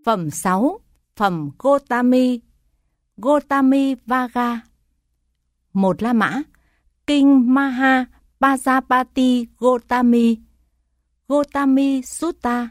Phẩm 6. Phẩm Gotami. Gotami Vaga. Một La Mã. Kinh Maha Pajapati Gotami. Gotami Sutta.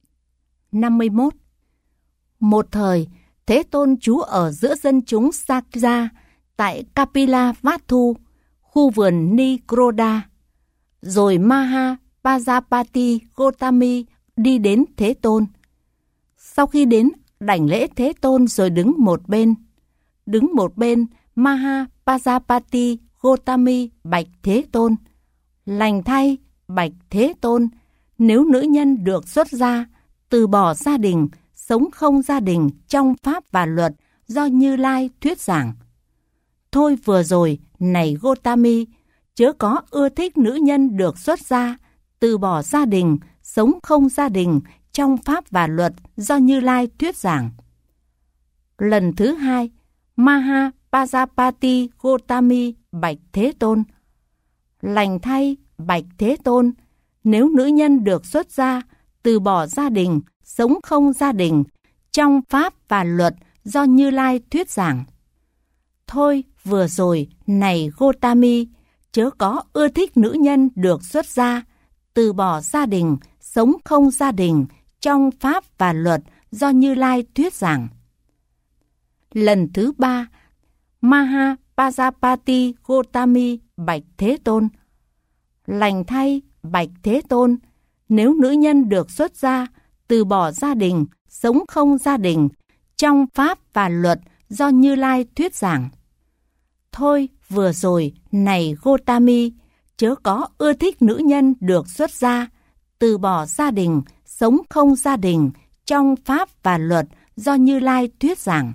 51. Một thời, Thế Tôn trú ở giữa dân chúng Sakya tại Kapilavatthu, khu vườn Nikroda. Rồi Maha Pajapati Gotami đi đến Thế Tôn. Sau khi đến, đảnh lễ Thế Tôn rồi đứng một bên. Đứng một bên, Maha Pajapati Gotami bạch Thế Tôn: Lành thay, bạch Thế Tôn, nếu nữ nhân được xuất gia, từ bỏ gia đình, sống không gia đình trong pháp và luật do Như Lai thuyết giảng. Thôi vừa rồi, này Gotami, chớ có ưa thích nữ nhân được xuất gia, từ bỏ gia đình, sống không gia đình trong pháp và luật do Như Lai thuyết giảng. Lần thứ hai, Maha Pajapati Gotami bạch Thế Tôn: Lành thay, bạch Thế Tôn, nếu nữ nhân được xuất gia, từ bỏ gia đình, sống không gia đình trong pháp và luật do Như Lai thuyết giảng. Thôi vừa rồi, này Gotami, chớ có ưa thích nữ nhân được xuất gia, từ bỏ gia đình, sống không gia đình trong pháp và luật do Như Lai thuyết giảng. Lần thứ ba, Maha Pajapati Gotami bạch Thế Tôn: Lành thay, bạch Thế Tôn, nếu nữ nhân được xuất gia, từ bỏ gia đình, sống không gia đình trong pháp và luật do Như Lai thuyết giảng. Thôi vừa rồi, này Gotami, chớ có ưa thích nữ nhân được xuất gia, từ bỏ gia đình, sống không gia đình trong pháp và luật do Như Lai thuyết giảng.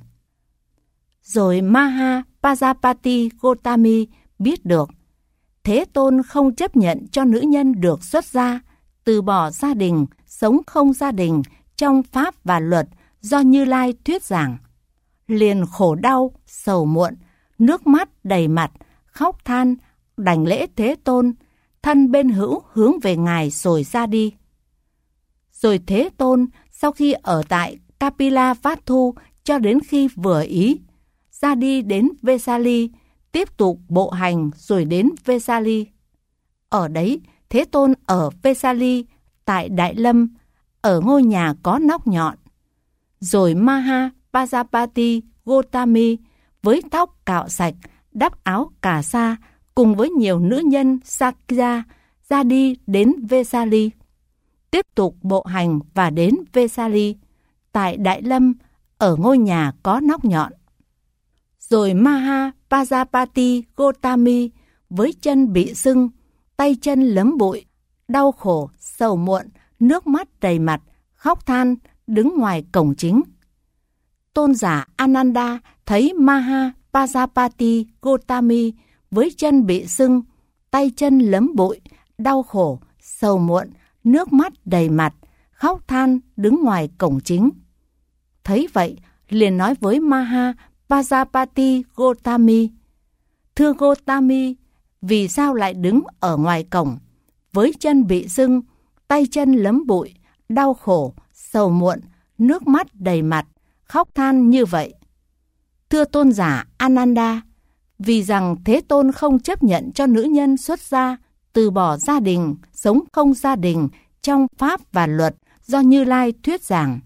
Rồi Maha Pajapati Gotami biết được Thế Tôn không chấp nhận cho nữ nhân được xuất gia, từ bỏ gia đình, sống không gia đình trong pháp và luật do Như Lai thuyết giảng. Liền khổ đau, sầu muộn, nước mắt đầy mặt, khóc than, đảnh lễ Thế Tôn, thân bên hữu hướng về Ngài rồi ra đi. Rồi Thế Tôn, sau khi ở tại Kapilavatthu cho đến khi vừa ý, ra đi đến Vesali, tiếp tục bộ hành rồi đến Vesali. Ở đấy, Thế Tôn ở Vesali, tại Đại Lâm, ở ngôi nhà có nóc nhọn. Rồi Maha Pajapati Gotami với tóc cạo sạch, đắp áo cà sa, cùng với nhiều nữ nhân Sakya ra đi đến Vesali. Tiếp tục bộ hành và đến Vesali, tại Đại Lâm, ở ngôi nhà có nóc nhọn. Rồi Maha Pajapati Gotami với chân bị sưng, tay chân lấm bụi, đau khổ, sầu muộn, nước mắt đầy mặt, khóc than, đứng ngoài cổng chính. Tôn giả Ananda thấy Maha Pajapati Gotami với chân bị sưng, tay chân lấm bụi, đau khổ, sầu muộn, nước mắt đầy mặt, khóc than, đứng ngoài cổng chính. Thấy vậy, liền nói với Maha Pajapati Gotami: Thưa Gotami, vì sao lại đứng ở ngoài cổng, với chân bị sưng, tay chân lấm bụi, đau khổ, sầu muộn, nước mắt đầy mặt, khóc than như vậy? Thưa Tôn giả Ananda, vì rằng Thế Tôn không chấp nhận cho nữ nhân xuất gia, từ bỏ gia đình, sống không gia đình trong pháp và luật do Như Lai thuyết giảng.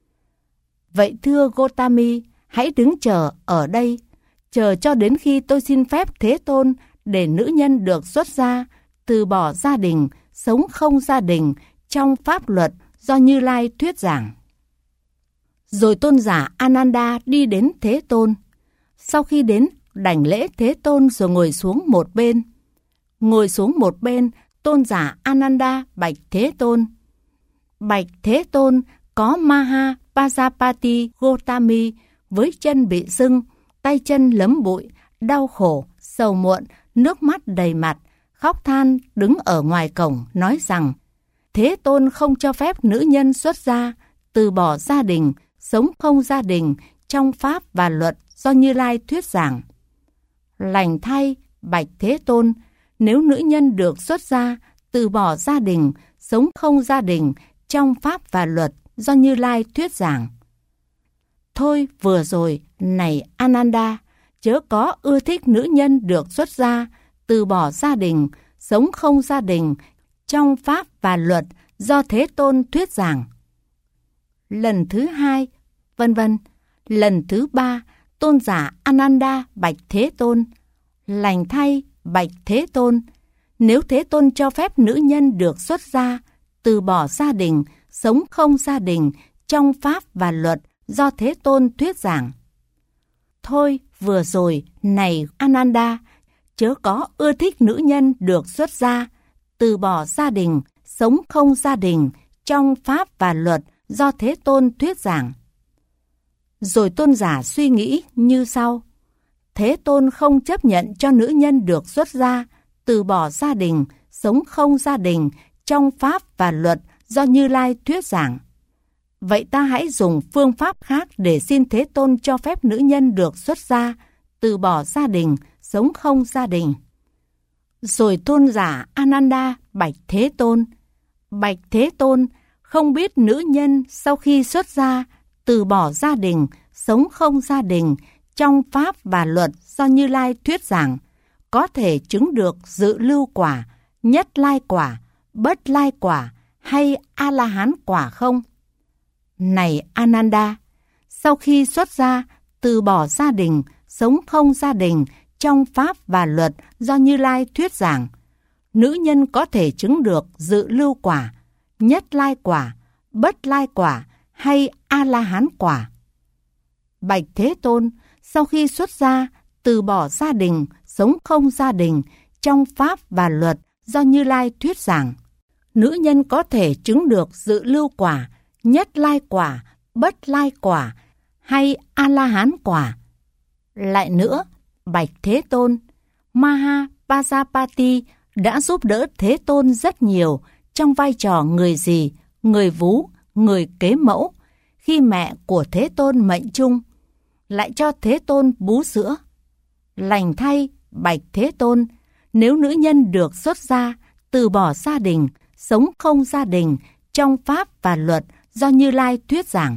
Vậy thưa Gotami, hãy đứng chờ ở đây, chờ cho đến khi tôi xin phép Thế Tôn để nữ nhân được xuất gia, từ bỏ gia đình, sống không gia đình trong pháp luật do Như Lai thuyết giảng. Rồi Tôn giả Ananda đi đến Thế Tôn. Sau khi đến, đảnh lễ Thế Tôn rồi ngồi xuống một bên. Ngồi xuống một bên, Tôn giả Ananda bạch Thế Tôn: Bạch Thế Tôn, có Maha Pajapati Gotami với chân bị sưng, tay chân lấm bụi, đau khổ, sầu muộn, nước mắt đầy mặt, khóc than, đứng ở ngoài cổng, nói rằng Thế Tôn không cho phép nữ nhân xuất gia, từ bỏ gia đình, sống không gia đình trong pháp và luật do Như Lai thuyết giảng. Lành thay, bạch Thế Tôn, nếu nữ nhân được xuất gia, từ bỏ gia đình, sống không gia đình trong pháp và luật do Như Lai thuyết giảng. Thôi vừa rồi, này Ananda, chớ có ưa thích nữ nhân được xuất gia, từ bỏ gia đình, sống không gia đình, trong pháp và luật do Thế Tôn thuyết giảng. Lần thứ 2, vân vân. Lần thứ 3, tôn giả Ananda bạch Thế Tôn: lành thay, bạch Thế Tôn, nếu Thế Tôn cho phép nữ nhân được xuất gia, từ bỏ gia đình, sống không gia đình, trong pháp và luật do Thế Tôn thuyết giảng. Thôi vừa rồi, này Ananda, chớ có ưa thích nữ nhân được xuất gia, từ bỏ gia đình, sống không gia đình, trong pháp và luật do Thế Tôn thuyết giảng. Rồi tôn giả suy nghĩ như sau: Thế Tôn không chấp nhận cho nữ nhân được xuất gia, từ bỏ gia đình, sống không gia đình, trong pháp và luật do Như Lai thuyết giảng. Vậy ta hãy dùng phương pháp khác để xin Thế Tôn cho phép nữ nhân được xuất gia, từ bỏ gia đình, sống không gia đình. Rồi tôn giả Ananda bạch Thế Tôn: bạch Thế Tôn, không biết nữ nhân sau khi xuất gia, từ bỏ gia đình, sống không gia đình, trong pháp và luật do Như Lai thuyết giảng, có thể chứng được dự lưu quả, nhất lai quả, bất lai quả hay A-la-hán quả không? Này Ananda, sau khi xuất gia, từ bỏ gia đình, sống không gia đình, trong pháp và luật do Như Lai thuyết giảng, nữ nhân có thể chứng được dự lưu quả, nhất lai quả, bất lai quả hay A-la-hán quả. Bạch Thế Tôn, sau khi xuất gia, từ bỏ gia đình, sống không gia đình, trong pháp và luật do Như Lai thuyết giảng, nữ nhân có thể chứng được dự lưu quả, nhất lai quả, bất lai quả hay A-la-hán quả. Lại nữa, bạch Thế Tôn, Maha Pajapati đã giúp đỡ Thế Tôn rất nhiều trong vai trò người dì, người vú, người kế mẫu, khi mẹ của Thế Tôn mệnh chung, lại cho Thế Tôn bú sữa. Lành thay, bạch Thế Tôn, nếu nữ nhân được xuất gia, từ bỏ gia đình, sống không gia đình, trong pháp và luật do Như Lai thuyết giảng.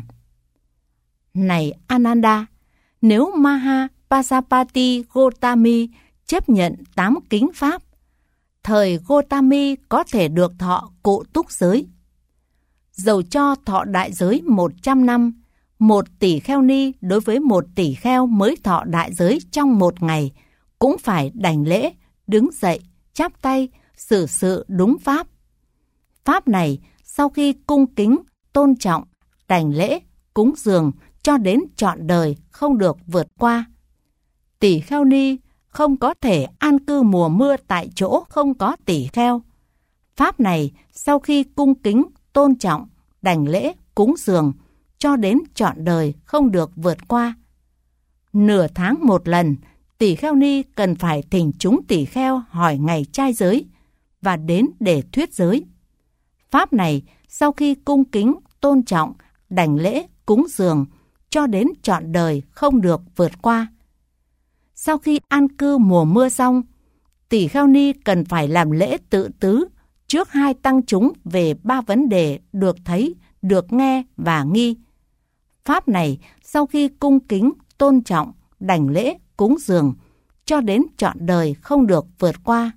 Này Ananda, nếu Maha Pajapati Gotami chấp nhận 8 kính pháp, thời Gotami có thể được thọ cụ túc giới. Dầu cho thọ đại giới 100 năm, 1 tỷ kheo ni đối với 1 tỷ kheo mới thọ đại giới trong 1 ngày, cũng phải đảnh lễ, đứng dậy, chắp tay, xử sự đúng pháp. Pháp này, sau khi cung kính, tôn trọng, đảnh lễ, cúng dường, cho đến trọn đời không được vượt qua. Tỷ kheo ni không có thể an cư mùa mưa tại chỗ không có tỷ kheo. Pháp này, sau khi cung kính, tôn trọng, đảnh lễ, cúng dường, cho đến trọn đời không được vượt qua. Nửa tháng một lần, tỷ kheo ni cần phải thỉnh chúng tỷ kheo hỏi ngày trai giới và đến để thuyết giới. Pháp này, sau khi cung kính, tôn trọng, đảnh lễ, cúng dường, cho đến trọn đời không được vượt qua. Sau khi an cư mùa mưa xong, tỷ kheo ni cần phải làm lễ tự tứ trước 2 tăng chúng về 3 vấn đề được thấy, được nghe và nghi. Pháp này, sau khi cung kính, tôn trọng, đảnh lễ, cúng dường, cho đến trọn đời không được vượt qua.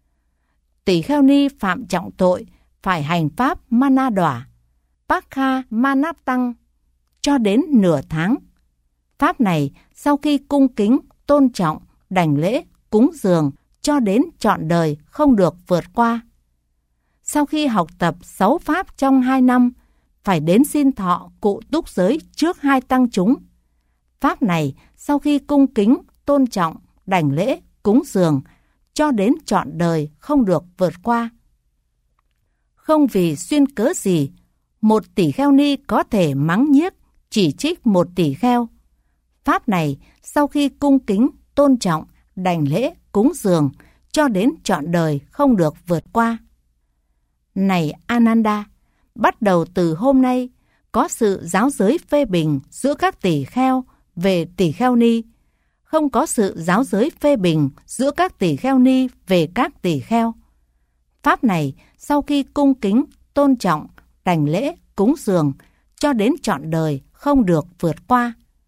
Tỷ kheo ni phạm trọng tội, phải hành pháp mana đỏa, Pakha Manap Tăng, cho đến nửa tháng. Pháp này, sau khi cung kính, tôn trọng, đảnh lễ, cúng dường, cho đến trọn đời không được vượt qua. Sau khi học tập 6 pháp trong 2 năm, phải đến xin thọ cụ túc giới trước 2 tăng chúng. Pháp này, sau khi cung kính, tôn trọng, đảnh lễ, cúng dường, cho đến trọn đời không được vượt qua. Không vì xuyên cớ gì, 1 tỷ kheo ni có thể mắng nhiếc, chỉ trích 1 tỷ kheo. Pháp này, sau khi cung kính, tôn trọng, đảnh lễ, cúng dường, cho đến trọn đời không được vượt qua. Này Ananda, bắt đầu từ hôm nay, có sự giáo giới phê bình giữa các tỷ kheo về tỷ kheo ni, không có sự giáo giới phê bình giữa các tỷ kheo ni về các tỷ kheo. Pháp này, sau khi cung kính, tôn trọng, đảnh lễ, cúng dường, cho đến trọn đời không được vượt qua.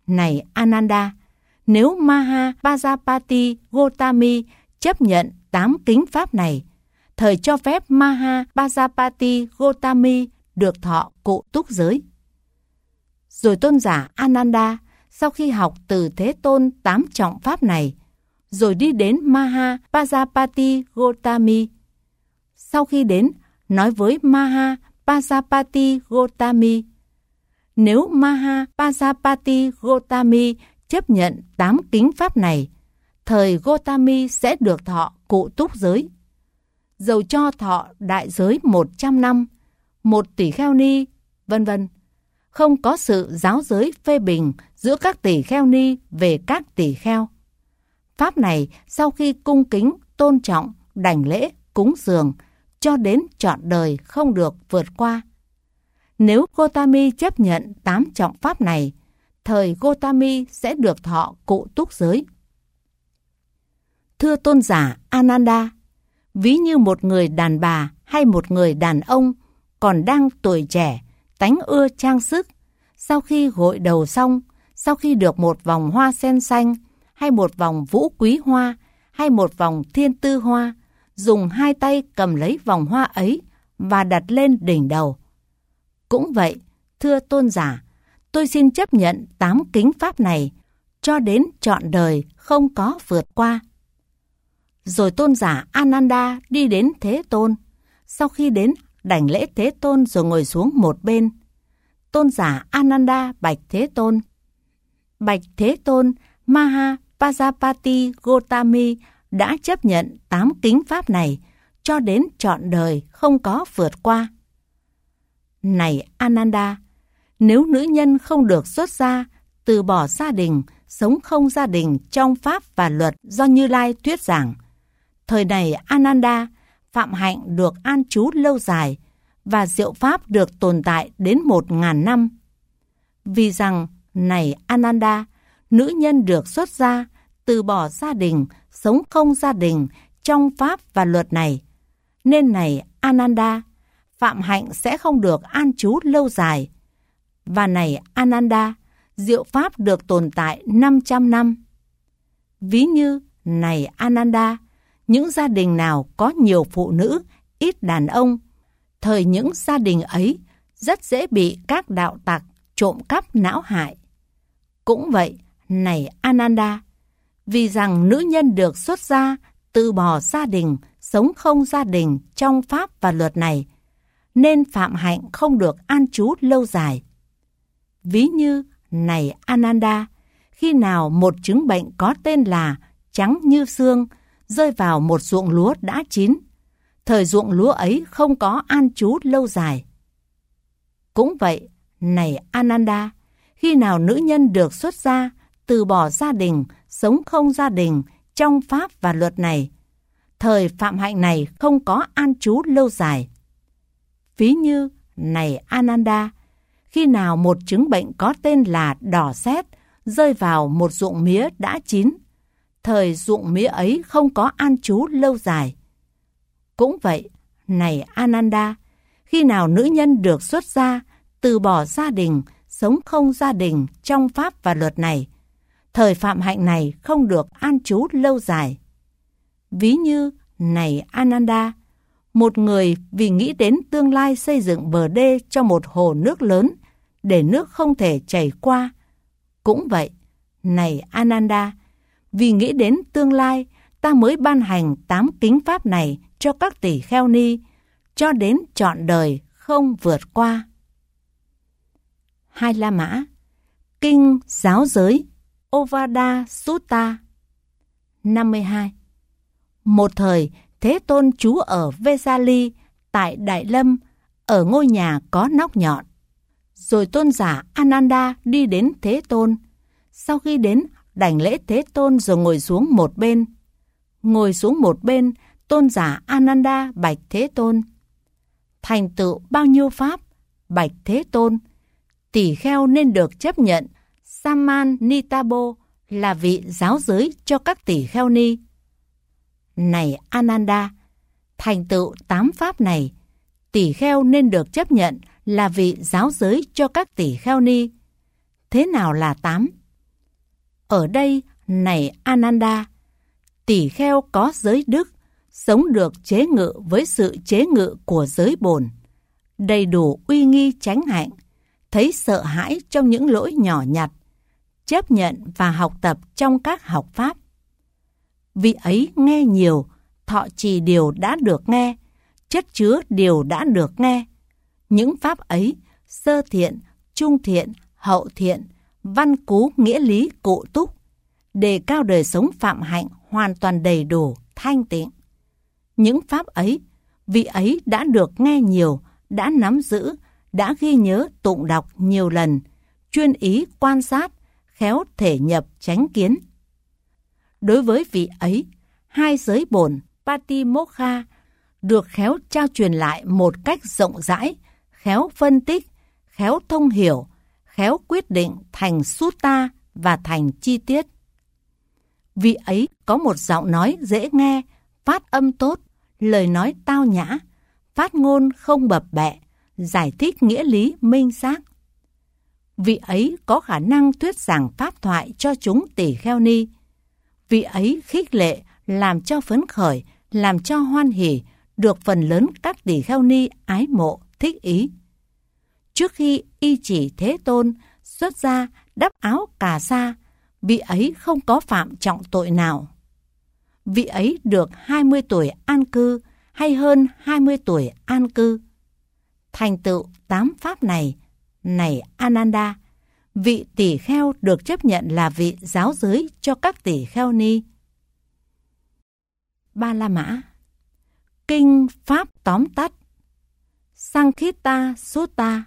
Này Ananda, nếu Maha Pajapati Gotami chấp nhận 8 kính pháp này, thời cho phép Maha Pajapati Gotami được thọ cụ túc giới. Rồi tôn giả Ananda, sau khi học từ Thế Tôn 8 trọng pháp này, rồi đi đến Maha Pajapati Gotami. Sau khi đến, nói với Maha Pajapati Gotami, nếu Maha Pajapati Gotami chấp nhận 8 kính pháp này, thời Gotami sẽ được thọ cụ túc giới. Dầu cho thọ đại giới 100 năm, 1 tỷ kheo ni, vân vân. Không có sự giáo giới phê bình giữa các tỷ kheo ni về các tỷ kheo. Pháp này sau khi cung kính, tôn trọng, đảnh lễ, cúng dường, cho đến trọn đời không được vượt qua. Nếu Gotami chấp nhận 8 trọng pháp này, thời Gotami sẽ được thọ cụ túc giới. Thưa tôn giả Ananda, ví như một người đàn bà hay một người đàn ông còn đang tuổi trẻ, tánh ưa trang sức, sau khi gội đầu xong, sau khi được một vòng hoa sen xanh, hay một vòng vũ quý hoa, hay một vòng thiên tư hoa, dùng 2 tay cầm lấy vòng hoa ấy và đặt lên đỉnh đầu. Cũng vậy, thưa tôn giả, tôi xin chấp nhận 8 kính pháp này, cho đến trọn đời không có vượt qua. Rồi tôn giả Ananda đi đến Thế Tôn. Sau khi đến, đảnh lễ Thế Tôn rồi ngồi xuống một bên. Tôn giả Ananda bạch Thế Tôn: Bạch Thế Tôn, Maha Pajapati Gotami đã chấp nhận 8 kính pháp này, cho đến trọn đời không có vượt qua. Này Ananda, nếu nữ nhân không được xuất gia, từ bỏ gia đình, sống không gia đình trong pháp và luật do Như Lai thuyết giảng, thời này Ananda, phạm hạnh được an trú lâu dài và diệu pháp được tồn tại đến 1000 năm. Vì rằng, này Ananda, nữ nhân được xuất gia, từ bỏ gia đình, sống không gia đình trong pháp và luật này, nên này Ananda, phạm hạnh sẽ không được an trú lâu dài. Và này Ananda, diệu pháp được tồn tại 500 năm. Ví như, này Ananda, những gia đình nào có nhiều phụ nữ, ít đàn ông, thời những gia đình ấy rất dễ bị các đạo tặc trộm cắp não hại. Cũng vậy, này Ananda, vì rằng nữ nhân được xuất gia, từ bỏ gia đình, sống không gia đình trong pháp và luật này, nên phạm hạnh không được an trú lâu dài. Ví như, này Ananda, khi nào một chứng bệnh có tên là trắng như xương rơi vào một ruộng lúa đã chín, thời ruộng lúa ấy không có an trú lâu dài. Cũng vậy, này Ananda, khi nào nữ nhân được xuất gia, từ bỏ gia đình, sống không gia đình trong pháp và luật này, thời phạm hạnh này không có an trú lâu dài. Ví như, này Ananda, khi nào một chứng bệnh có tên là đỏ sét rơi vào một ruộng mía đã chín, thời ruộng mía ấy không có an trú lâu dài. Cũng vậy, này Ananda, khi nào nữ nhân được xuất gia, từ bỏ gia đình, sống không gia đình trong pháp và luật này, thời phạm hạnh này không được an trú lâu dài. Ví như, này Ananda, một người vì nghĩ đến tương lai xây dựng bờ đê cho một hồ nước lớn, để nước không thể chảy qua. Cũng vậy, này Ananda, vì nghĩ đến tương lai, ta mới ban hành 8 kính pháp này cho các tỷ kheo ni, cho đến trọn đời không vượt qua. Hai La Mã, Kinh Giáo Giới, Ovada Sutta. 52. Một thời, Thế Tôn trú ở Vesali, tại Đại Lâm, ở ngôi nhà có nóc nhọn. Rồi tôn giả Ananda đi đến Thế Tôn. Sau khi đến, đảnh lễ Thế Tôn rồi ngồi xuống một bên. Ngồi xuống một bên, tôn giả Ananda bạch Thế Tôn: Thành tựu bao nhiêu pháp? Bạch Thế Tôn: Tỷ kheo nên được chấp nhận Saman Nitabo là vị giáo giới cho các tỷ kheo ni. Này Ananda, thành tựu 8 pháp này, tỷ kheo nên được chấp nhận là vị giáo giới cho các tỷ kheo ni. Thế nào là 8? Ở đây, này Ananda, tỳ kheo có giới đức, sống được chế ngự với sự chế ngự của giới bổn, đầy đủ uy nghi chánh hạnh, thấy sợ hãi trong những lỗi nhỏ nhặt, chấp nhận và học tập trong các học pháp. Vị ấy nghe nhiều, thọ trì điều đã được nghe, chất chứa điều đã được nghe. Những pháp ấy, sơ thiện, trung thiện, hậu thiện, văn cú nghĩa lý cụ túc, đề cao đời sống phạm hạnh hoàn toàn đầy đủ, thanh tịnh. Những pháp ấy, vị ấy đã được nghe nhiều, đã nắm giữ, đã ghi nhớ tụng đọc nhiều lần, chuyên ý quan sát, khéo thể nhập chánh kiến. Đối với vị ấy, hai giới bổn Patimokkha được khéo trao truyền lại một cách rộng rãi, khéo phân tích, khéo thông hiểu, khéo quyết định thành sutta và thành chi tiết. Vị ấy có một giọng nói dễ nghe, phát âm tốt, lời nói tao nhã, phát ngôn không bập bẹ, giải thích nghĩa lý minh xác. Vị ấy có khả năng thuyết giảng pháp thoại cho chúng tỷ kheo ni. Vị ấy khích lệ, làm cho phấn khởi, làm cho hoan hỉ, được phần lớn các tỷ kheo ni ái mộ, thích ý. Trước khi y chỉ Thế Tôn xuất gia đắp áo cà sa, vị ấy không có phạm trọng tội nào. Vị ấy được 20 tuổi an cư hay hơn 20 tuổi an cư. Thành tựu 8 pháp này, này Ananda, vị tỷ kheo được chấp nhận là vị giáo giới cho các tỷ kheo ni. Ba La Mã. Kinh Pháp tóm tắt. Sankhita Sutta.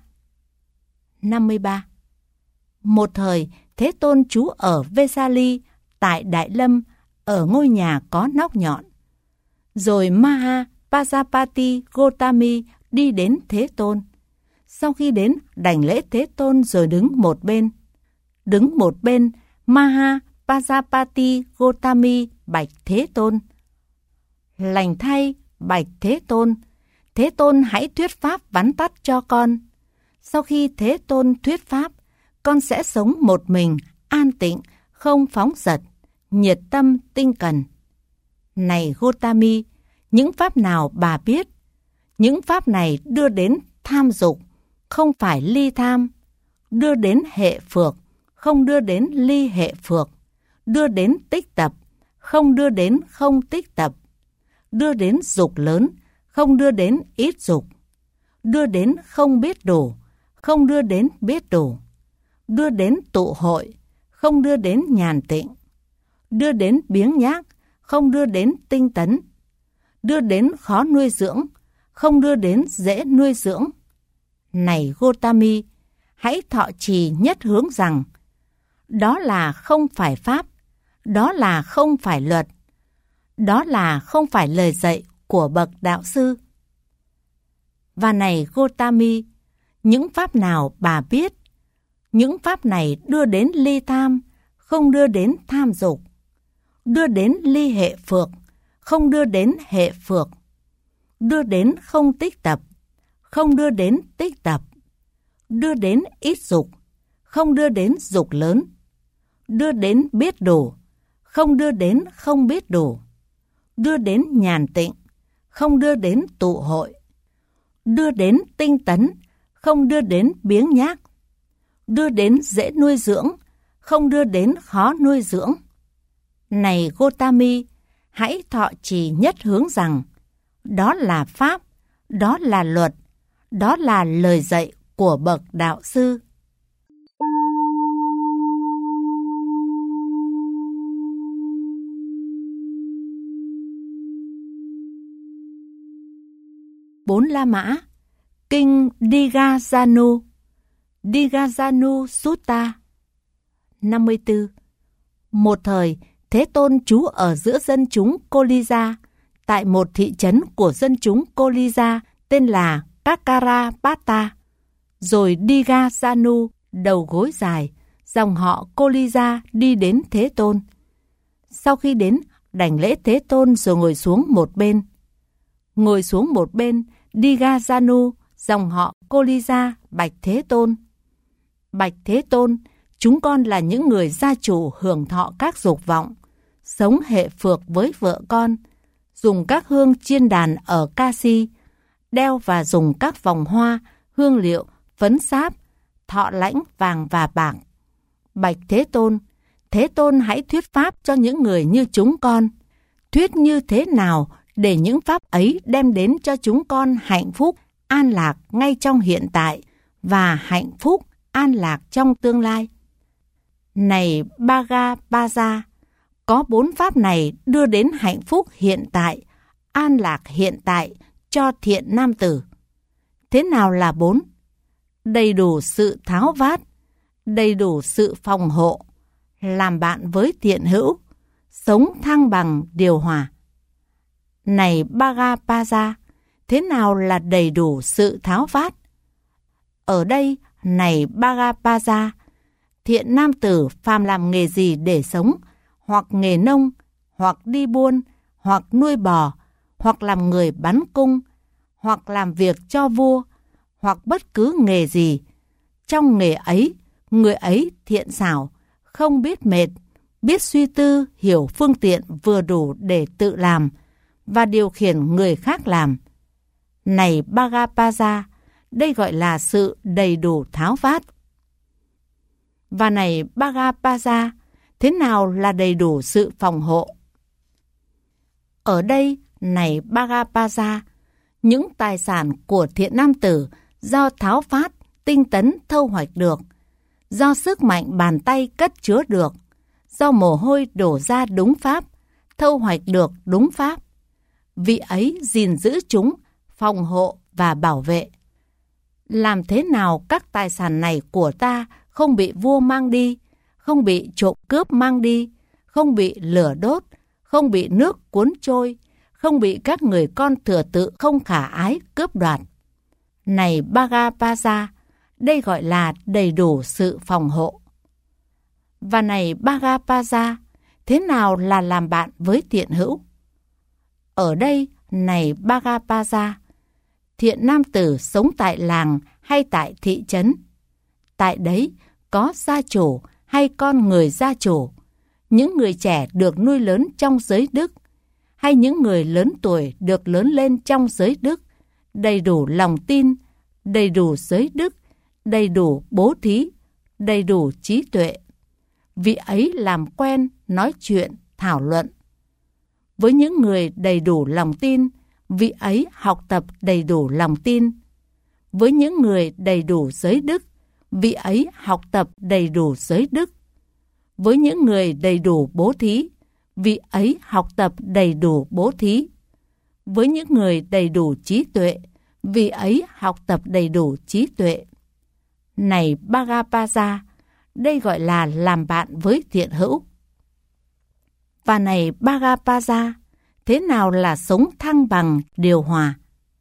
53. Một thời, Thế Tôn trú ở Vesali tại Đại Lâm, ở ngôi nhà có nóc nhọn. Rồi Maha Pajapati Gotami đi đến Thế Tôn. Sau khi đến, đảnh lễ Thế Tôn rồi đứng một bên. Đứng một bên, Maha Pajapati Gotami bạch Thế Tôn: Lành thay, bạch Thế Tôn hãy thuyết pháp vắn tắt cho con. Sau khi Thế Tôn thuyết pháp, con sẽ sống một mình, an tịnh, không phóng dật, nhiệt tâm, tinh cần. Này Gotami, những pháp nào bà biết? Những pháp này đưa đến tham dục, không phải ly tham, đưa đến hệ phược, không đưa đến ly hệ phược, đưa đến tích tập, không đưa đến không tích tập, đưa đến dục lớn, không đưa đến ít dục, đưa đến không biết đủ, không đưa đến biết đủ, đưa đến tụ hội, không đưa đến nhàn tịnh, đưa đến biếng nhác, không đưa đến tinh tấn, đưa đến khó nuôi dưỡng, không đưa đến dễ nuôi dưỡng. Này Gotami, hãy thọ trì nhất hướng rằng đó là không phải pháp, đó là không phải luật, đó là không phải lời dạy của bậc đạo sư. Và này Gotami, những pháp nào bà biết? Những pháp này đưa đến ly tham, không đưa đến tham dục, đưa đến ly hệ phược, không đưa đến hệ phược, đưa đến không tích tập, không đưa đến tích tập, đưa đến ít dục, không đưa đến dục lớn, đưa đến biết đủ, không đưa đến không biết đủ, đưa đến nhàn tịnh, không đưa đến tụ hội, đưa đến tinh tấn, không đưa đến biếng nhác, đưa đến dễ nuôi dưỡng, không đưa đến khó nuôi dưỡng. Này Gotami, hãy thọ trì nhất hướng rằng đó là pháp, đó là luật, đó là lời dạy của bậc đạo sư. Bốn La Mã. Kinh Digajanu. Digajanu Sutta. 54. Một thời, Thế Tôn trú ở giữa dân chúng Kolija, tại một thị trấn của dân chúng Kolija tên là Kakarapata. Rồi Digajanu, đầu gối dài, dòng họ Kolija đi đến Thế Tôn. Sau khi đến, đảnh lễ Thế Tôn rồi ngồi xuống một bên. Ngồi xuống một bên, Digajanu, dòng họ Kolija bạch Thế Tôn: Bạch Thế Tôn, Chúng con là những người gia chủ hưởng thọ các dục vọng, sống hệ phược với vợ con, dùng các hương chiên đàn ở Ca-si, đeo và dùng các vòng hoa, hương liệu, phấn sáp, thọ lãnh vàng và bạc. Bạch Thế Tôn hãy thuyết pháp cho những người như chúng con. Thuyết như thế nào để những pháp ấy đem đến cho chúng con hạnh phúc, an lạc ngay trong hiện tại và hạnh phúc, an lạc trong tương lai? Này Bhagavaja, có 4 pháp này đưa đến hạnh phúc hiện tại, an lạc hiện tại cho thiện nam tử. Thế nào là 4? Đầy đủ sự tháo vát, đầy đủ sự phòng hộ, làm bạn với thiện hữu, sống thăng bằng điều hòa. Này Bhagavaja, thế nào là đầy đủ sự tháo vát? Ở đây, này Bhagavaja, thiện nam tử phàm làm nghề gì để sống, hoặc nghề nông, hoặc đi buôn, hoặc nuôi bò, hoặc làm người bắn cung, hoặc làm việc cho vua, hoặc bất cứ nghề gì. Trong nghề ấy, người ấy thiện xảo, không biết mệt, biết suy tư, hiểu phương tiện vừa đủ để tự làm và điều khiển người khác làm. Này Bhagavaja, đây gọi là sự đầy đủ tháo vát. Và này Bhagavaja, thế nào là đầy đủ sự phòng hộ? Ở đây, này Bhagavaja, những tài sản của thiện nam tử do tháo phát, tinh tấn thâu hoạch được, do sức mạnh bàn tay cất chứa được, do mồ hôi đổ ra đúng pháp, thâu hoạch được đúng pháp. Vị ấy gìn giữ chúng, phòng hộ và bảo vệ. Làm thế nào các tài sản này của ta không bị vua mang đi, không bị trộm cướp mang đi, không bị lửa đốt, không bị nước cuốn trôi, không bị các người con thừa tự không khả ái cướp đoạt? Này Bhagavaja, đây gọi là đầy đủ sự phòng hộ. Và này Bhagavaja, thế nào là làm bạn với thiện hữu? Ở đây, này Bhagavaja, thiện nam tử sống tại làng hay tại thị trấn, tại đấy có gia chủ hay con người gia chủ, những người trẻ được nuôi lớn trong giới đức, hay những người lớn tuổi được lớn lên trong giới đức, đầy đủ lòng tin, đầy đủ giới đức, đầy đủ bố thí, đầy đủ trí tuệ. Vị ấy làm quen, nói chuyện, thảo luận. Với những người đầy đủ lòng tin, vị ấy học tập đầy đủ lòng tin. Với những người đầy đủ giới đức, vị ấy học tập đầy đủ giới đức. Với những người đầy đủ bố thí, vị ấy học tập đầy đủ bố thí. Với những người đầy đủ trí tuệ, vị ấy học tập đầy đủ trí tuệ. Này Bhagavaja, đây gọi là làm bạn với thiện hữu. Và này Bhagavaja, thế nào là sống thăng bằng điều hòa?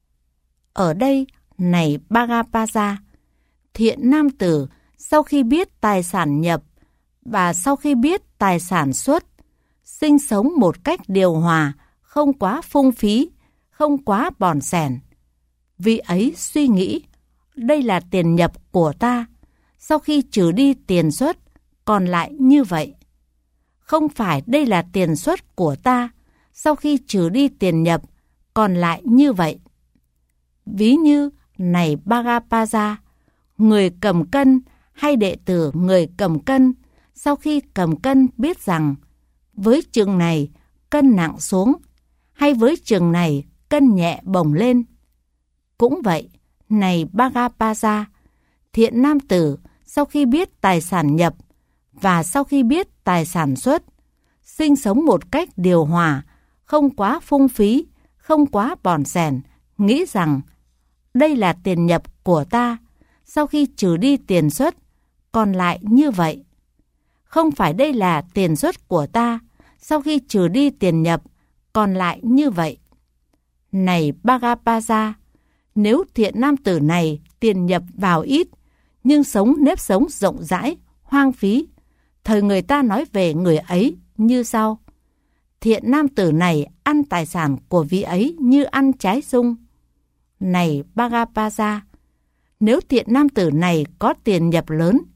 Ở đây, này Bhagavaja, thiện nam tử sau khi biết tài sản nhập và sau khi biết tài sản xuất, sinh sống một cách điều hòa, không quá phung phí, không quá bòn xẻn. Vị ấy suy nghĩ, đây là tiền nhập của ta, sau khi trừ đi tiền xuất, còn lại như vậy. Không phải đây là tiền xuất của ta, sau khi trừ đi tiền nhập, còn lại như vậy. Ví như, này Bhagavaja, người cầm cân hay đệ tử người cầm cân, sau khi cầm cân biết rằng, với chừng này cân nặng xuống, hay với chừng này cân nhẹ bồng lên. Cũng vậy, này Bhagavaja, thiện nam tử sau khi biết tài sản nhập và sau khi biết tài sản xuất, sinh sống một cách điều hòa, không quá phung phí, không quá bòn xẻn, nghĩ rằng đây là tiền nhập của ta, sau khi trừ đi tiền xuất, còn lại như vậy. Không phải đây là tiền xuất của ta, sau khi trừ đi tiền nhập, còn lại như vậy. Này Bhagavaja, nếu thiện nam tử này tiền nhập vào ít, nhưng sống nếp sống rộng rãi, hoang phí, thời người ta nói về người ấy như sau: thiện nam tử này ăn tài sản của vị ấy như ăn trái sung. Này Bhagavaja, nếu thiện nam tử này có tiền nhập lớn,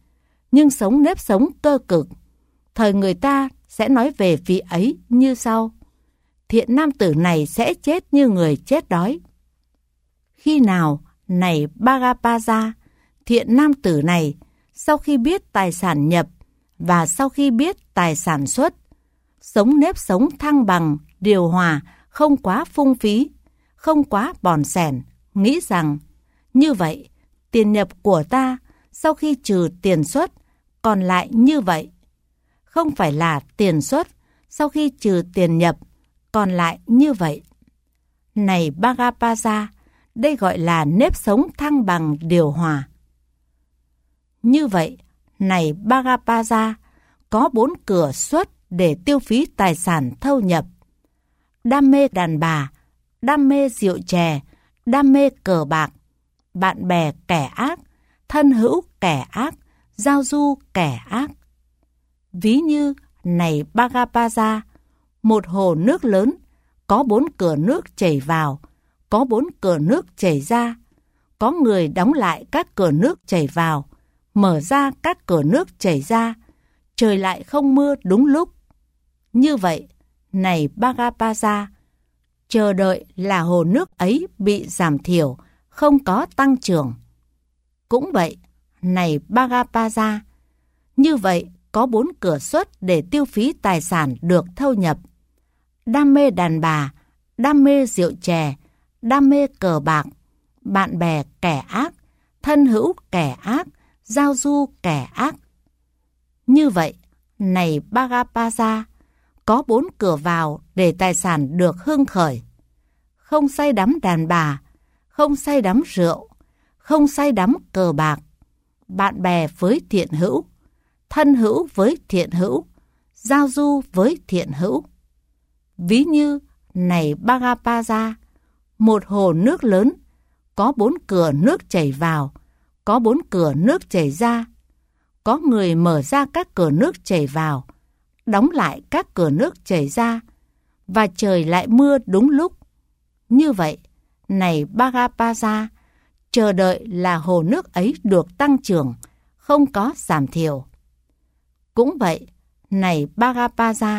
nhưng sống nếp sống cơ cực. Thời người ta sẽ nói về vị ấy như sau: thiện nam tử này sẽ chết như người chết đói. Khi nào, này Bhagapaja, thiện nam tử này, sau khi biết tài sản nhập và sau khi biết tài sản xuất, sống nếp sống thăng bằng, điều hòa, không quá phung phí, không quá bòn xẻn, nghĩ rằng như vậy, tiền nhập của ta sau khi trừ tiền xuất còn lại như vậy. Không phải là tiền xuất sau khi trừ tiền nhập còn lại như vậy. Này Bhagapaja, đây gọi là nếp sống thăng bằng điều hòa. Như vậy, này Bhagapaja, có 4 cửa xuất để tiêu phí tài sản thâu nhập: đam mê đàn bà, đam mê rượu chè, đam mê cờ bạc, bạn bè kẻ ác, thân hữu kẻ ác, giao du kẻ ác. Ví như, này Bhagapaja, một hồ nước lớn, có 4 cửa nước chảy vào, có 4 cửa nước chảy ra. Có người đóng lại các cửa nước chảy vào, mở ra các cửa nước chảy ra, trời lại không mưa đúng lúc. Như vậy, này Bhagapaja, chờ đợi là hồ nước ấy bị giảm thiểu, không có tăng trưởng. Cũng vậy, này Bhagapaja, như vậy có 4 cửa xuất để tiêu phí tài sản được thâu nhập: đam mê đàn bà, đam mê rượu chè, đam mê cờ bạc, bạn bè kẻ ác, thân hữu kẻ ác, giao du kẻ ác. Như vậy, này Bhagapaja, có 4 cửa vào để tài sản được hưng khởi: không say đắm đàn bà, không say đắm rượu, không say đắm cờ bạc, bạn bè với thiện hữu, thân hữu với thiện hữu, giao du với thiện hữu. Ví như, này Bhagapaja, một hồ nước lớn, có 4 cửa nước chảy vào, có 4 cửa nước chảy ra. Có người mở ra các cửa nước chảy vào, đóng lại các cửa nước chảy ra, và trời lại mưa đúng lúc. Như vậy, này Bhagapaja, chờ đợi là hồ nước ấy được tăng trưởng, không có giảm thiểu. Cũng vậy, này Bhagapaja,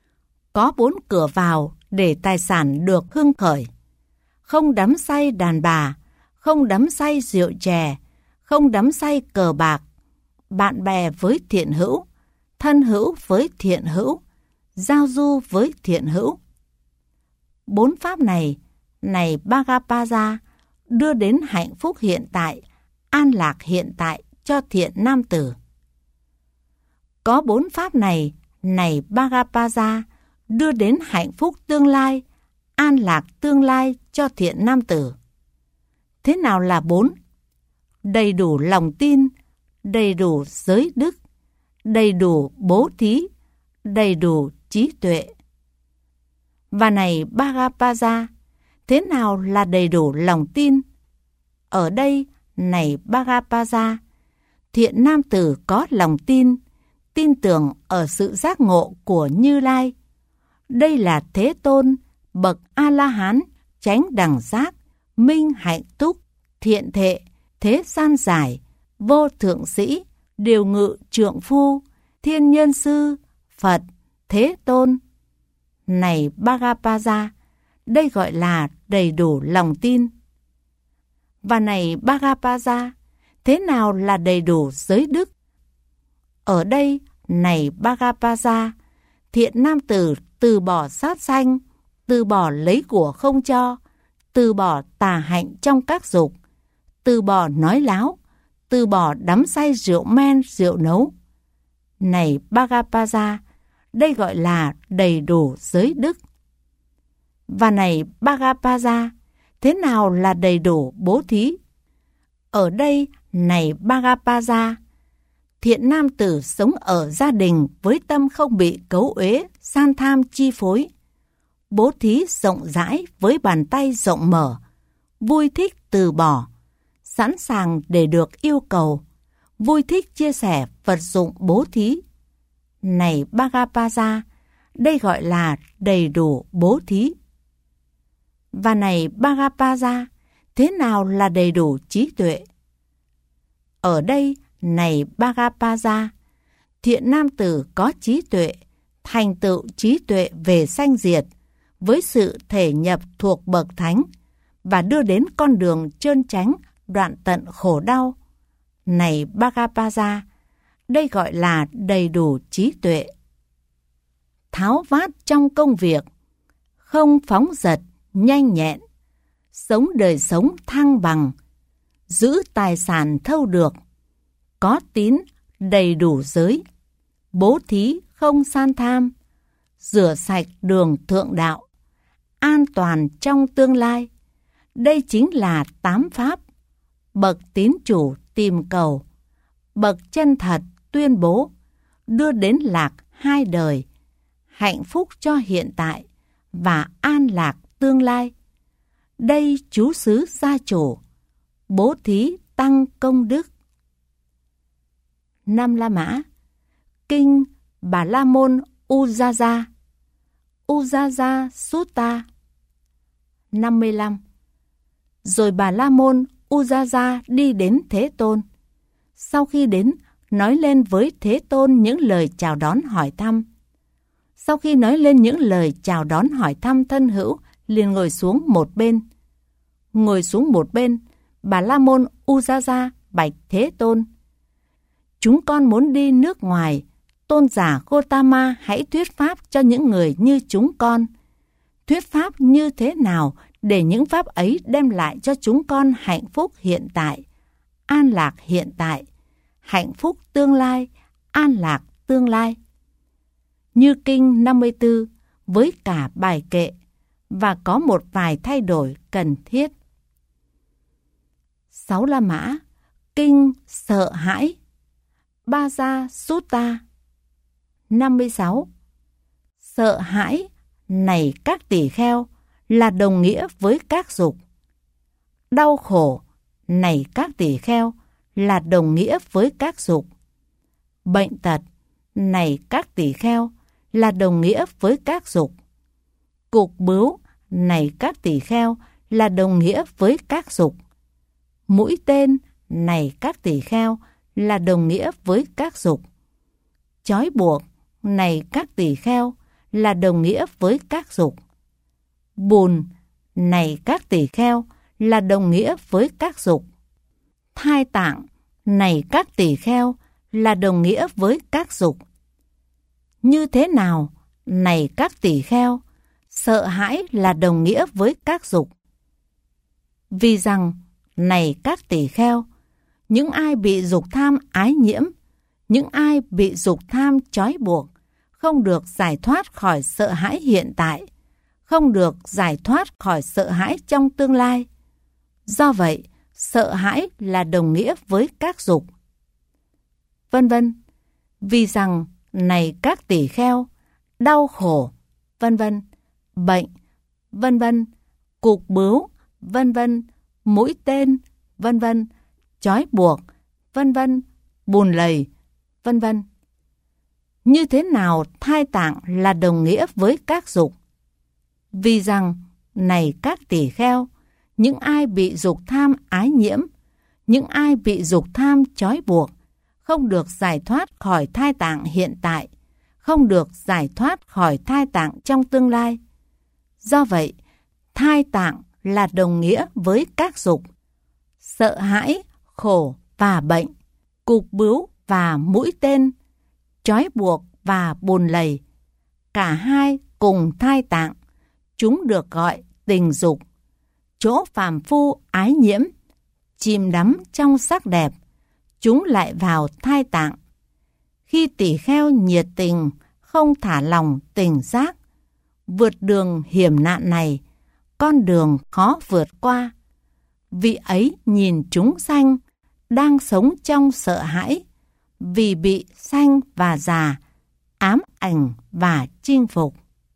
có 4 cửa vào để tài sản được hưng khởi: không đắm say đàn bà, không đắm say rượu chè, không đắm say cờ bạc, bạn bè với thiện hữu, thân hữu với thiện hữu, giao du với thiện hữu. 4 pháp này, này Bhagapaja, đưa đến hạnh phúc hiện tại, an lạc hiện tại cho thiện nam tử. Có 4 pháp này, này Bhagapaja, đưa đến hạnh phúc tương lai, an lạc tương lai cho thiện nam tử. Thế nào là 4? Đầy đủ lòng tin, đầy đủ giới đức, đầy đủ bố thí, đầy đủ trí tuệ. Và này Bhagapaja, thế nào là đầy đủ lòng tin? Ở đây, này Bhagapaja, thiện nam tử có lòng tin, tin tưởng ở sự giác ngộ của Như Lai. Đây là Thế Tôn, bậc A-la-hán, chánh đẳng giác, minh hạnh túc, thiện thệ, thế gian giải, vô thượng sĩ, điều ngự trượng phu, thiên nhân sư, Phật, Thế Tôn. Này Bhagapaja, đây gọi là đầy đủ lòng tin. Và này Bhagapaja, thế nào là đầy đủ giới đức? Ở đây, này Bhagapaja, thiện nam tử từ bỏ sát sanh, từ bỏ lấy của không cho, từ bỏ tà hạnh trong các dục, từ bỏ nói láo, từ bỏ đắm say rượu men, rượu nấu. Này Bhagapaja, đây gọi là đầy đủ giới đức. Và này Bhagapaja, thế nào là đầy đủ bố thí? Ở đây, này Bhagapaja, thiện nam tử sống ở gia đình với tâm không bị cấu uế, san tham chi phối. Bố thí rộng rãi với bàn tay rộng mở, vui thích từ bỏ, sẵn sàng để được yêu cầu, vui thích chia sẻ vật dụng bố thí. Này Bhagapaja, đây gọi là đầy đủ bố thí. Và này Bhagapaja, thế nào là đầy đủ trí tuệ? Ở đây, này Bhagapaja, thiện nam tử có trí tuệ, thành tựu trí tuệ về sanh diệt, với sự thể nhập thuộc bậc thánh, và đưa đến con đường trơn chánh, đoạn tận khổ đau. Này Bhagapaja, đây gọi là đầy đủ trí tuệ. Tháo vát trong công việc, không phóng dật, nhanh nhẹn, sống đời sống thăng bằng, giữ tài sản thâu được, có tín đầy đủ giới, bố thí không san tham, rửa sạch đường thượng đạo, an toàn trong tương lai. Đây chính là 8 pháp. Bậc tín chủ tìm cầu, bậc chân thật tuyên bố, đưa đến lạc 2 đời, hạnh phúc cho hiện tại và an lạc tương lai. Đây chú xứ gia chủ, bố thí tăng công đức. 5 La Mã. Kinh Bà La Môn Ujjaya, Ujjaya Sutta. 55. Rồi Bà La Môn Ujjaya đi đến Thế Tôn. Sau khi đến, nói lên với Thế Tôn những lời chào đón hỏi thăm. Sau khi nói lên những lời chào đón hỏi thăm thân hữu, liền ngồi xuống một bên. Ngồi xuống một bên, Bà La Môn Ujjaya bạch Thế Tôn: chúng con muốn đi nước ngoài, tôn giả Gotama hãy thuyết pháp cho những người như chúng con. Thuyết pháp như thế nào để những pháp ấy đem lại cho chúng con hạnh phúc hiện tại, an lạc hiện tại, hạnh phúc tương lai, an lạc tương lai. Như Kinh 54 với cả bài kệ, và có một vài thay đổi cần thiết. 6 La Mã. Kinh sợ hãi, Baja Sutta. 56. Sợ hãi này các tỳ kheo là đồng nghĩa với các dục. Đau khổ này các tỳ kheo là đồng nghĩa với các dục. Bệnh tật này các tỳ kheo là đồng nghĩa với các dục. Cục bướu này các tỳ kheo là đồng nghĩa với các dục. Mũi tên này các tỳ kheo là đồng nghĩa với các dục. Trói buộc này các tỳ kheo là đồng nghĩa với các dục. Bùn này các tỳ kheo là đồng nghĩa với các dục. Thai tạng này các tỳ kheo là đồng nghĩa với các dục. Như thế nào này các tỳ kheo, sợ hãi là đồng nghĩa với các dục? Vì rằng này các tỳ kheo, những ai bị dục tham ái nhiễm, những ai bị dục tham trói buộc, không được giải thoát khỏi sợ hãi hiện tại, không được giải thoát khỏi sợ hãi trong tương lai. Do vậy, sợ hãi là đồng nghĩa với các dục. Vân vân. Vì rằng này các tỳ kheo, đau khổ, vân vân, bệnh, vân vân, cục bướu, vân vân, mũi tên, vân vân, trói buộc, vân vân, bùn lầy, vân vân. Như thế nào thai tạng là đồng nghĩa với các dục? Vì rằng này các tỳ kheo, những ai bị dục tham ái nhiễm, những ai bị dục tham trói buộc, không được giải thoát khỏi thai tạng hiện tại, không được giải thoát khỏi thai tạng trong tương lai. Do vậy, thai tạng là đồng nghĩa với các dục. Sợ hãi, khổ và bệnh, cục bướu và mũi tên, trói buộc và bùn lầy, cả hai cùng thai tạng, chúng được gọi tình dục. Chỗ phàm phu ái nhiễm, chìm đắm trong sắc đẹp, chúng lại vào thai tạng. Khi tỳ kheo nhiệt tình, không thả lòng tình giác, vượt đường hiểm nạn này, con đường khó vượt qua. Vị ấy nhìn chúng sanh đang sống trong sợ hãi, vì bị sanh và già ám ảnh và chinh phục.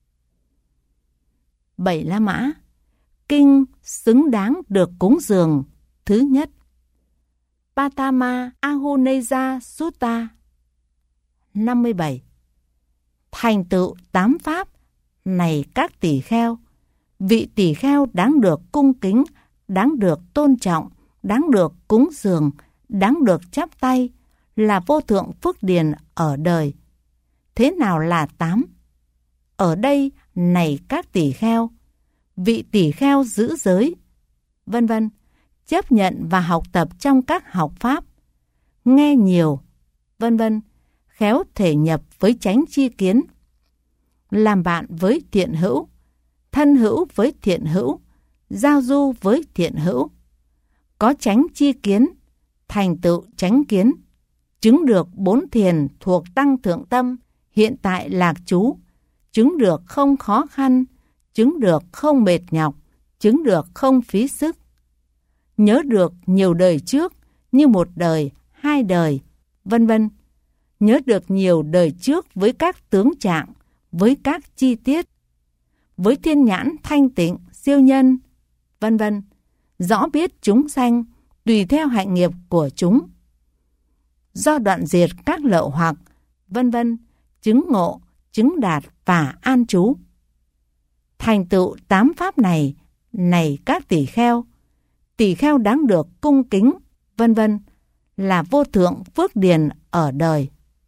7 La Mã. Kinh xứng đáng được cúng dường thứ nhất, Patama Ahuneja Sutta. 57. Thành tựu 8 pháp này các tỳ kheo, vị tỳ kheo đáng được cung kính, đáng được tôn trọng, đáng được cúng dường, đáng được chắp tay, là vô thượng phước điền ở đời. Thế nào là 8? Ở đây này các tỳ kheo, vị tỳ kheo giữ giới, vân vân, chấp nhận và học tập trong các học pháp, nghe nhiều, vân vân, khéo thể nhập với chánh tri kiến, làm bạn với thiện hữu, thân hữu với thiện hữu, giao du với thiện hữu, có chánh tri kiến, thành tựu chánh kiến, chứng được 4 thiền thuộc tăng thượng tâm, hiện tại lạc trú, chứng được không khó khăn, chứng được không mệt nhọc, chứng được không phí sức. Nhớ được nhiều đời trước như một đời, 2 đời, vân vân. Nhớ được nhiều đời trước với các tướng trạng, với các chi tiết, với thiên nhãn thanh tịnh, siêu nhân, vân vân. Rõ biết chúng sanh tùy theo hạnh nghiệp của chúng. Do đoạn diệt các lậu hoặc, vân vân, chứng ngộ, chứng đạt và an trú. Thành tựu 8 pháp này, này các tỳ kheo đáng được cung kính, vân vân, là vô thượng phước điền ở đời.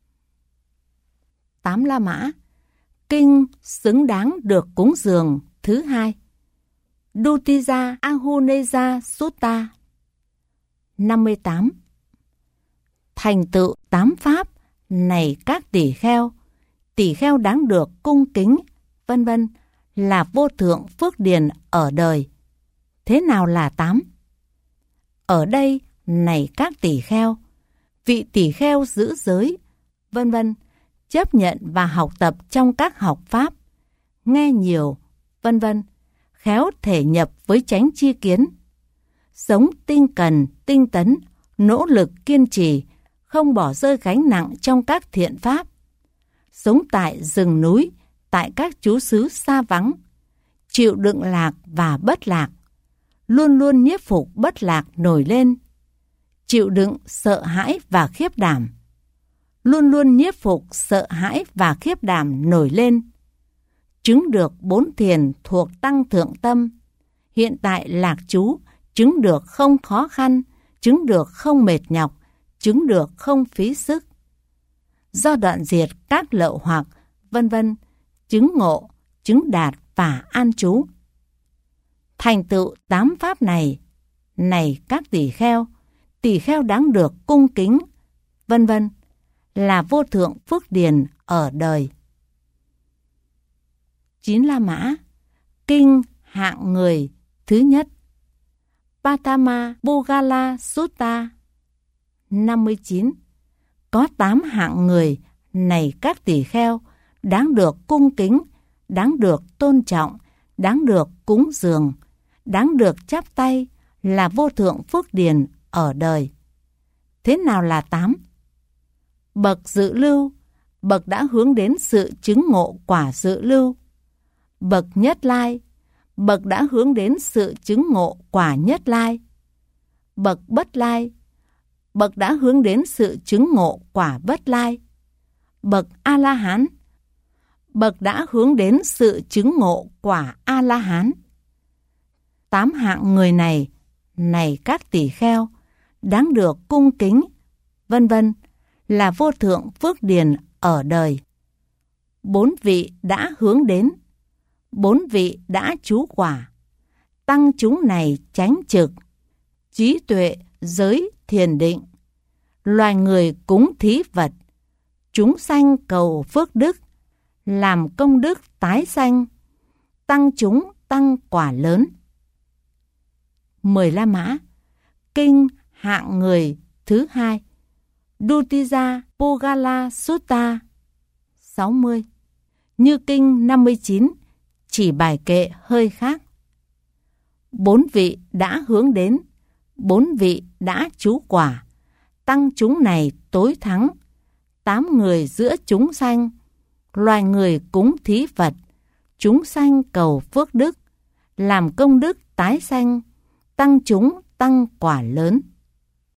8 La Mã, kinh xứng đáng được cúng dường thứ 2. Dutija Ahuneja Sutta. 58. Thành tựu 8 pháp, này các tỳ kheo đáng được cung kính, vân vân, là vô thượng phước điền ở đời. Thế nào là 8? Ở đây, này các tỳ kheo, vị tỳ kheo giữ giới, vân vân, chấp nhận và học tập trong các học pháp, nghe nhiều, vân vân, khéo thể nhập với chánh tri kiến, sống tinh cần, tinh tấn, nỗ lực kiên trì, không bỏ rơi gánh nặng trong các thiện pháp, sống tại rừng núi, tại các trú xứ xa vắng, chịu đựng lạc và bất lạc, luôn luôn nhiếp phục bất lạc nổi lên, chịu đựng sợ hãi và khiếp đảm, luôn luôn nhiếp phục sợ hãi và khiếp đảm nổi lên, chứng được 4 thiền thuộc tăng thượng tâm, hiện tại lạc trú, chứng được không khó khăn, chứng được không mệt nhọc, chứng được không phí sức. Do đoạn diệt các lậu hoặc, vân vân, chứng ngộ, chứng đạt và an trú. Thành tựu 8 pháp này, này các tỳ kheo đáng được cung kính, vân vân, là vô thượng phước điền ở đời. 9 La Mã, kinh hạng người thứ nhất. Patama Bogala Sutta. 59. Có 8 hạng người, này các tỳ kheo, đáng được cung kính, đáng được tôn trọng, đáng được cúng dường, đáng được chắp tay, là vô thượng phước điền ở đời. Thế nào là 8? Bậc dự lưu, bậc đã hướng đến sự chứng ngộ quả dự lưu. Bậc nhất lai, bậc đã hướng đến sự chứng ngộ quả nhất lai. Bậc bất lai, bậc đã hướng đến sự chứng ngộ quả bất lai. Bậc A-la-hán, bậc đã hướng đến sự chứng ngộ quả A-la-hán. 8 hạng người này, này các tỳ kheo, đáng được cung kính, vân vân, là vô thượng phước điền ở đời. 4 vị đã hướng đến, 4 vị đã trú quả, tăng chúng này chánh trực, trí tuệ, giới, thiền định, loài người cúng thí vật, chúng sanh cầu phước đức, làm công đức tái sanh, tăng chúng tăng quả lớn. 10 La Mã, kinh hạng người thứ 2. Dutija Pogala Sutta. 60. Như kinh 59, chỉ bài kệ hơi khác. 4 vị đã hướng đến, 4 vị đã trú quả, tăng chúng này tối thắng, 8 người giữa chúng sanh, loài người cúng thí vật, chúng sanh cầu phước đức, làm công đức tái sanh, tăng chúng tăng quả lớn.